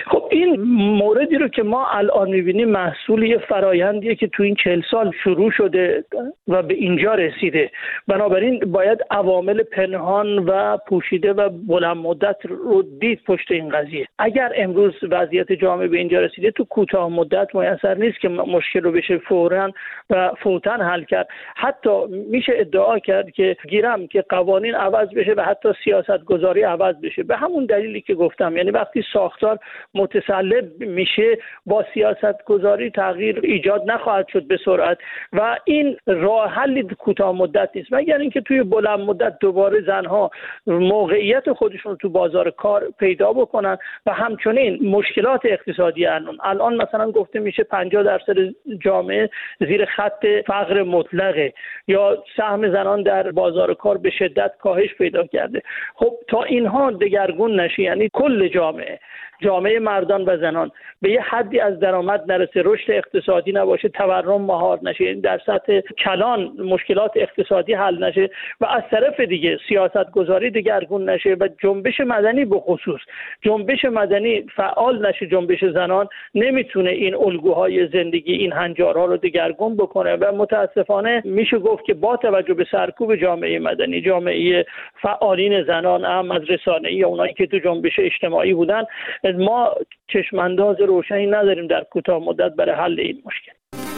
این موردی رو که ما الان می‌بینیم محصول یه فرایندیه که تو این چهل سال شروع شده و به اینجا رسیده. بنابراین باید عوامل پنهان و پوشیده و بلند مدت رو دید پشت این قضیه. اگر امروز وضعیت جامعه به اینجا رسیده، تو کوتاه مدت میسر نیست که مشکل رو بشه فوراً و فوتاً حل کرد. حتی میشه ادعا کرد که گیرم که قوانین عوض بشه و حتی سیاست گذاری عوض بشه، به همون دلیلی که گفتم، یعنی وقتی ساختار متسلب میشه با سیاست گذاری تغییر ایجاد نخواهد شد به سرعت و این راه حل کوتاه مدت نیست، مگر اینکه توی بلند مدت دوباره زنها موقعیت خودشون تو بازار کار پیدا بکنن و همچنین مشکلات اقتصادی الان الان مثلا گفته میشه پنجاه درصد جامعه زیر خط فقر مطلقه یا سهم زنان در بازار کار به شدت کاهش پیدا کرده. خب تا اینها دگرگون نشه، یعنی کل جامعه جامعه مردان و زنان به یه حدی از درآمد نرسه، رشد اقتصادی نباشه، تورم مهار نشه، یعنی در سطح کلان مشکلات اقتصادی حل نشه و از طرف دیگه سیاست گذاری دگرگون نشه و جنبش مدنی به خصوص جنبش مدنی فعال نشه، جنبش زنان نمیتونه این الگوهای زندگی، این هنجارها رو دگرگون بکنه و متاسفانه میشه گفت که با توجه به سرکوب جامعه مدنی، جامعه فعالین زنان، اهم از رسانه‌ای یا اونایی که تو جنبش اجتماعی بودن، ما چشمانداز روشنی نداریم در کوتاه مدت برای حل این مشکل.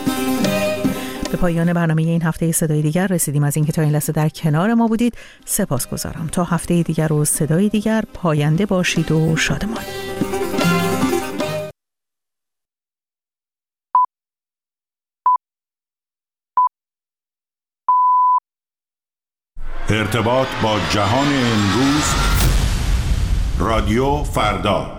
به پایان برنامه این هفته صدای دیگر رسیدیم. از اینکه تا این لحظه در کنار ما بودید سپاسگزارم. تا هفته دیگر و صدای دیگر، پاینده باشید و شادمان. ارتباط با جهان امروز، رادیو فردا.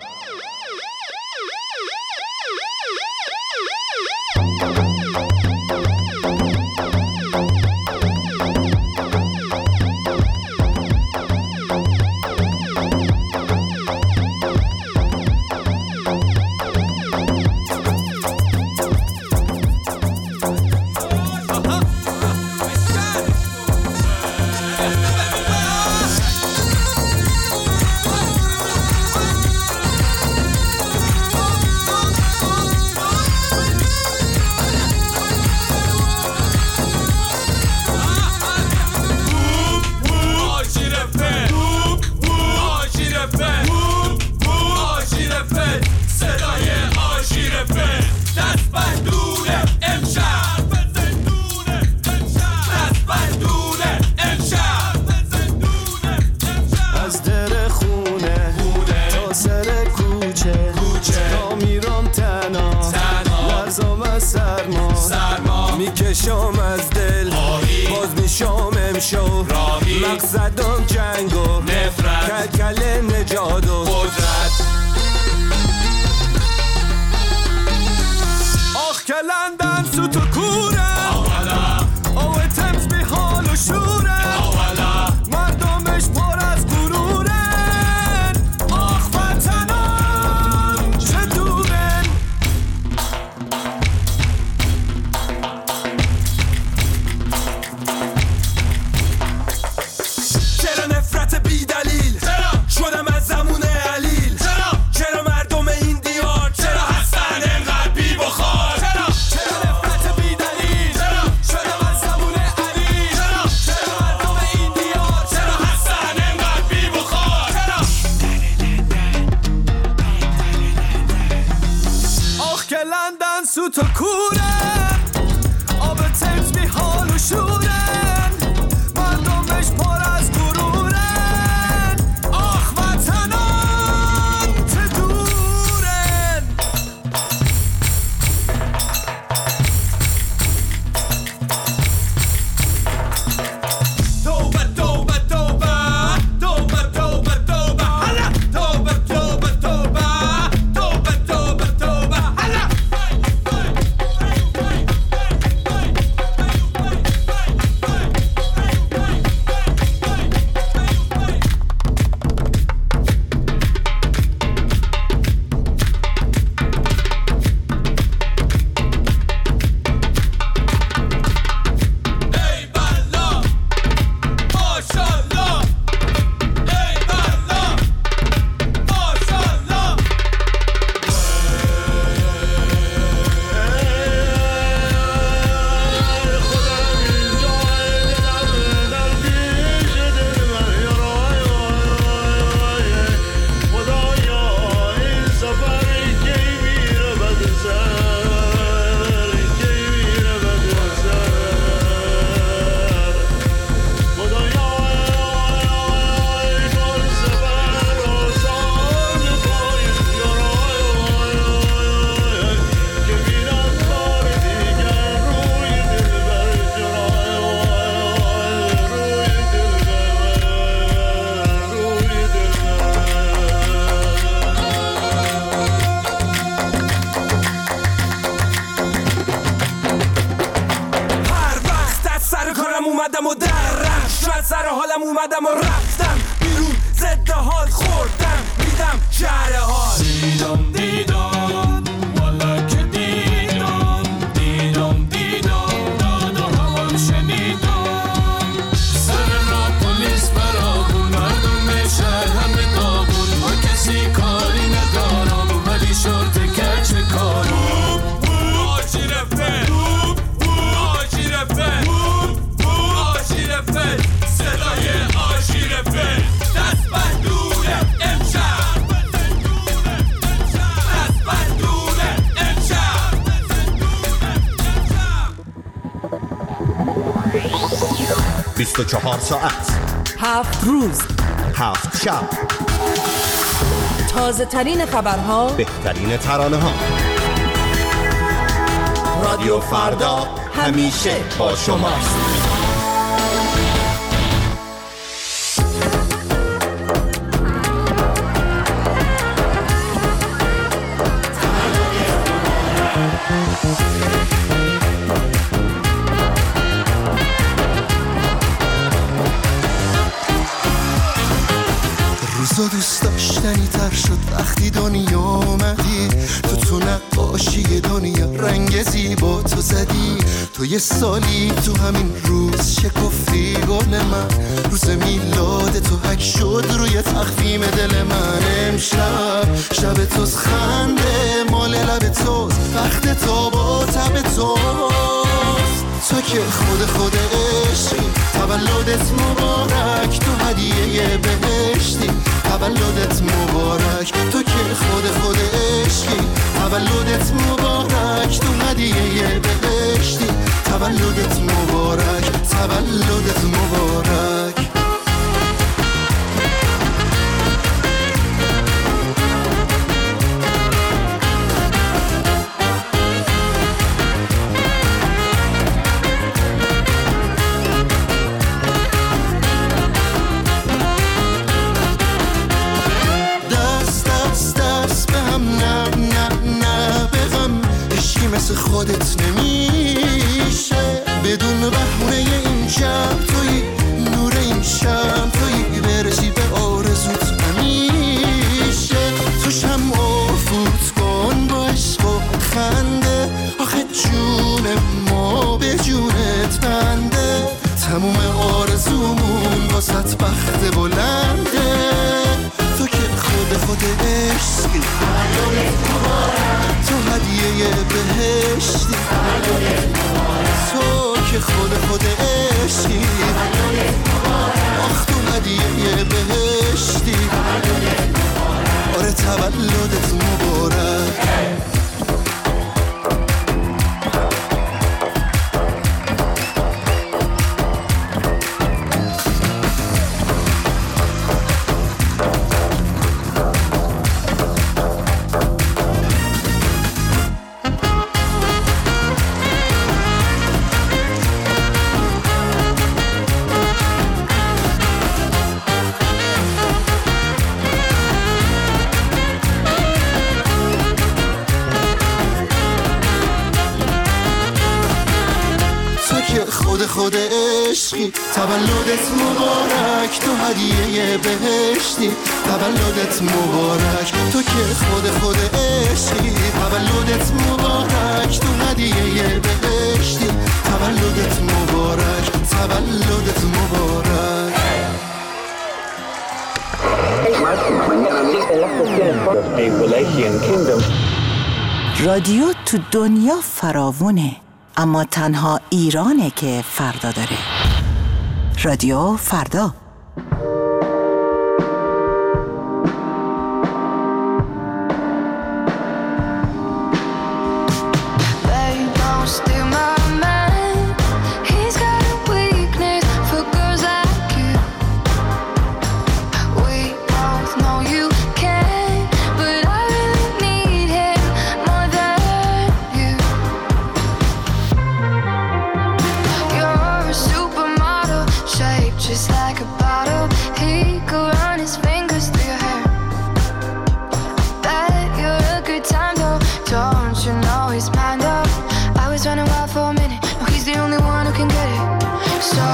میکشم از دل باز میشم امشو مقصدم جنگ و نفرت، کلکل نجات و قدرت. آخ کلندن سوت و کوره آوه تمز بی حال و شوره، مردمش پر از غرورن، آخ وطنم چه دورن. چرا نفرت بی دلیل حالم اومدم و درم شاید سر حالم اومدم و رفتم بیرون ضد حال خوردم دیدم شهر حال دیدم دیدم والا که دیدم دیدم دیدم داد و هوام شنیدم سر را پلیس برابون مردم شهر همه داغون با کسی کاری ندارم ولی شرطه کچه کارم آجی رفت آجی رفت آجی رفت صدای آجی رفت دست بندونه امشب دست بندونه امشب بیست و چهار ساعت هفت روز هفت شب تازه ترین خبرها بهترین ترانه ها رادیو فردا همیشه با شماست. روزا دوست داشتنی تر شد وقتی دنیا اومدی تو تو نقاشی دنیا رنگ زیبا تو زدی تو یه سالی تو همین روز شکفتی گل من روز میلاد تو حک شد روی تخفیم دل من امشب شب توز خنده مال لب توز وقت تا با تب توست تو که خود خود عشقی تولدت مبارک تو هدیه بهشتی تولدت مبارک تو که خود خود عشقی تولدت مبارک تو هدیه بهشتی تولدت مبارک تولدت مبارک مثل خودت نمیشه بدون بهونه این شب توی نور این شب توی برسی به آرزوت همیشه تو شمع فوت کن با عشق و خنده آخه جون ما به جونت بنده تموم آرزومون واسط بخت بلنده تو که خود خود عشقی تو هدیه بهشتی تو که خود خود عشقی آخ تو هدیه بهشتی آره تولدت مبارک خود خود عشقی تولدت مبارک تو هدیه بهشتی تولدت مبارک تو که خود خود عشقی تولدت مبارک تو هدیه بهشتی تولدت مبارک تولدت مبارک رادیو تو دنیا فراوونه اما تنها ایرانه که فردا داره. رادیو فردا. So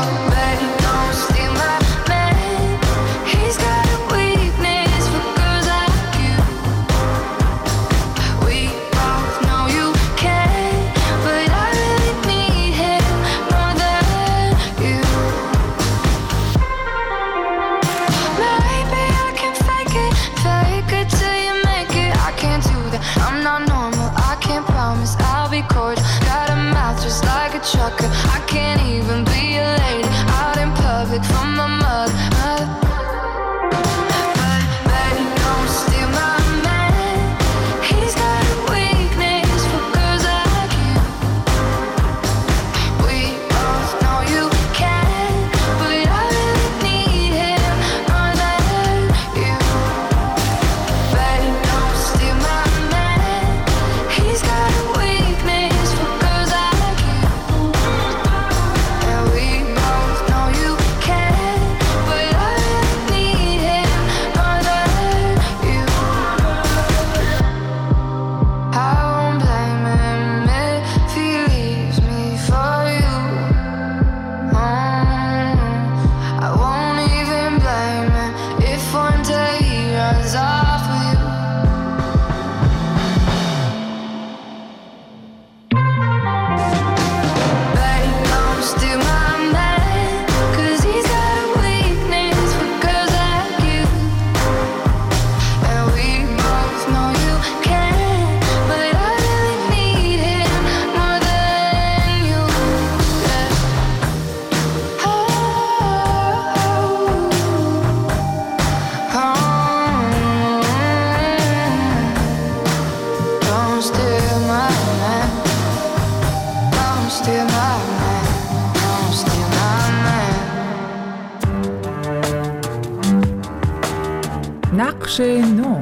نقش نو.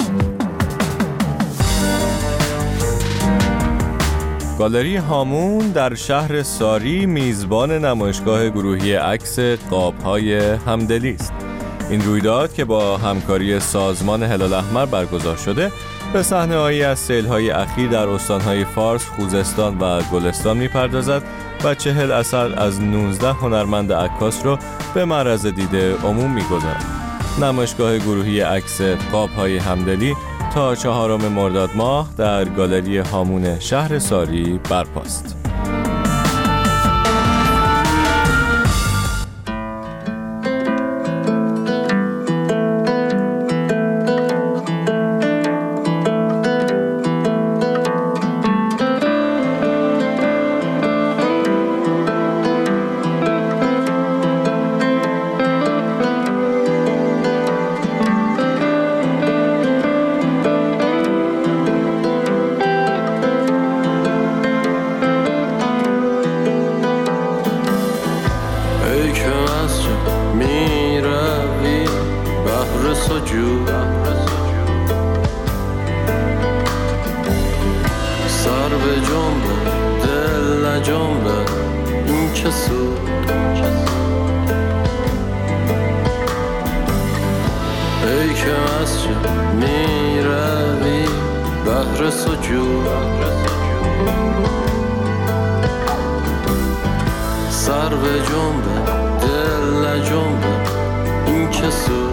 گالری هامون در شهر ساری میزبان نمایشگاه گروهی عکس قاب‌های همدلی است. این رویداد که با همکاری سازمان هلال احمر برگزار شده به صحنه‌هایی از سیل‌های اخیر در استان‌های فارس، خوزستان و گلستان می‌پردازد و چهل اثر از نوزده هنرمند عکاس رو به معرض دید عموم می‌گذارد. نمایشگاه گروهی عکس قاب‌های همدلی تا چهارم مرداد ماه در گالری هامون شهر ساری برپاست. سر به جنبه دل نجنبه این چه سود ای که مسجد می روی بهر سجود سر به جنبه دل نجنبه این چه سود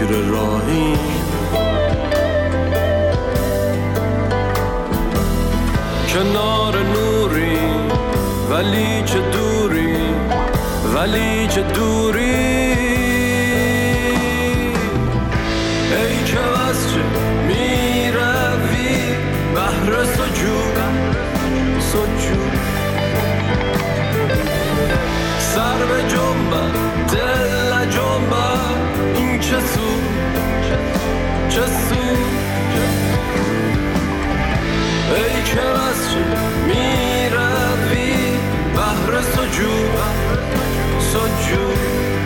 زیر راهی، کنار نوری ولی چه دوری، ولی چه دوری. ای که از چه می روی بحر سجود سجود، سر به جنبه دل جنبه، این چه سو چه سو. ای که از چه می روی بحر سجود سجود،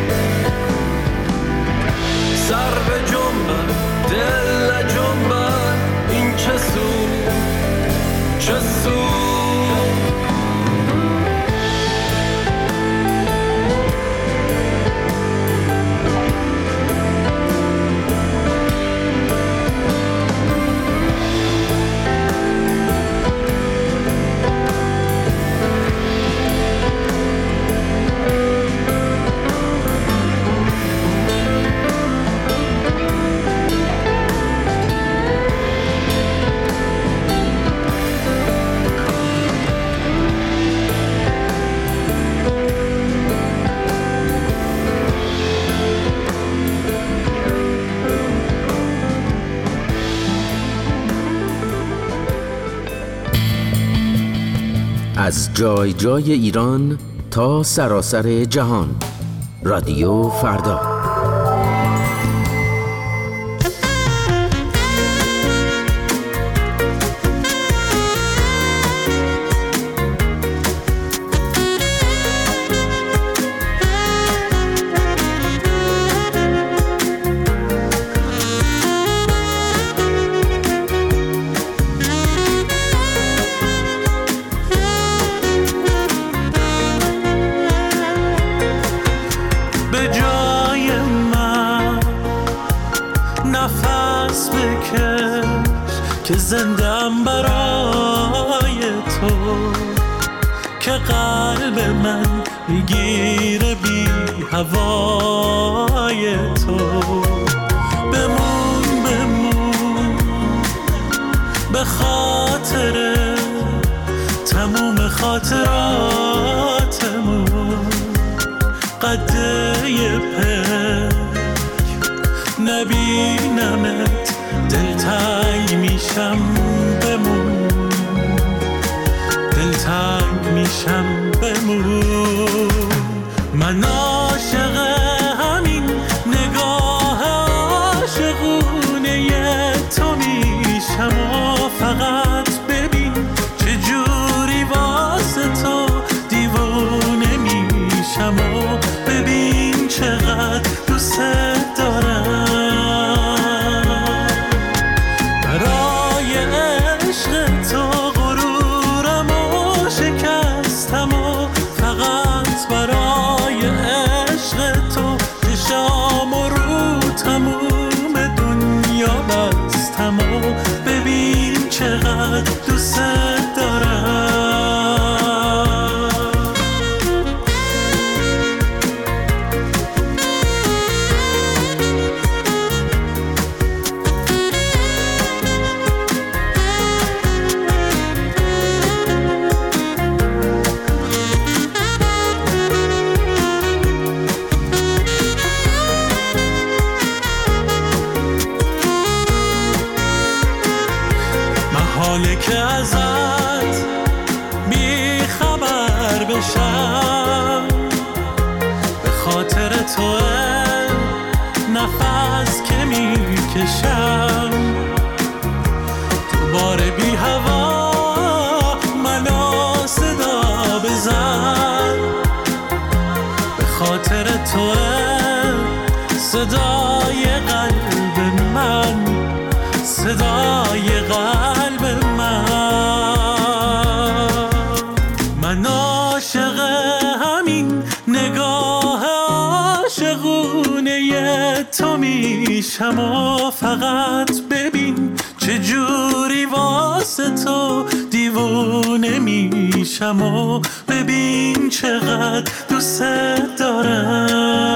سر به جنبه دل جنبه، این چه سو چه سو. از جای جای ایران تا سراسر جهان، رادیو فردا. که زندم برای تو، که قلب من میگیره بی هوای تو. بمون بمون به خاطر تموم خاطراتمون، قده پک نبینمت دلتنگ میشم. بمون دلتنگ میشم بمون. من عاشق همین نگاه عاشقونه تو میشم و فقط ببین چجوری واسه تو دیوونه میشم و ببین چقدر دوست دارم. ببین چقدر دوست دارم. حاله که ازت بی خبر بشم، به خاطر تو نفس که میکشم. دوباره بی هوا منو صدا بزن، به خاطر تو صدای قلب من، صدای قلب من. من عاشق همین نگاه عاشقونه تو میشم و فقط ببین چجوری واسه تو دیوونه میشم و ببین چقدر دوست دارم.